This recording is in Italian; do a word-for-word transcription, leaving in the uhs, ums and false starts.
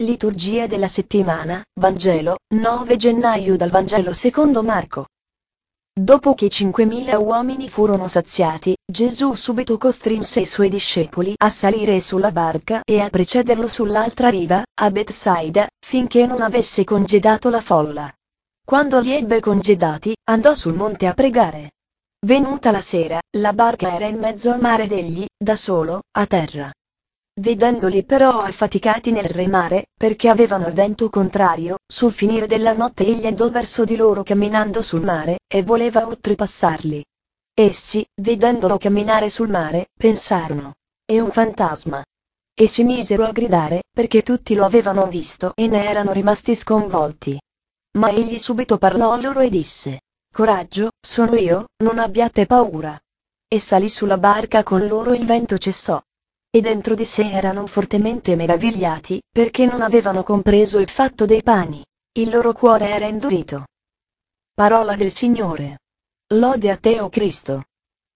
Liturgia della settimana, Vangelo, nove gennaio dal Vangelo secondo Marco. Dopo che cinquemila uomini furono saziati, Gesù subito costrinse i suoi discepoli a salire sulla barca e a precederlo sull'altra riva, a Betsaida, finché non avesse congedato la folla. Quando li ebbe congedati, andò sul monte a pregare. Venuta la sera, la barca era in mezzo al mare ed egli, da solo, a terra. Vedendoli però affaticati nel remare, perché avevano il vento contrario, sul finire della notte egli andò verso di loro camminando sul mare, e voleva oltrepassarli. Essi, vedendolo camminare sul mare, pensarono: è un fantasma. E si misero a gridare, perché tutti lo avevano visto e ne erano rimasti sconvolti. Ma egli subito parlò loro e disse: Coraggio, sono io, non abbiate paura. E salì sulla barca con loro e il vento cessò. E dentro di sé erano fortemente meravigliati, perché non avevano compreso il fatto dei pani. Il loro cuore era indurito. Parola del Signore. Lode a te, o Cristo.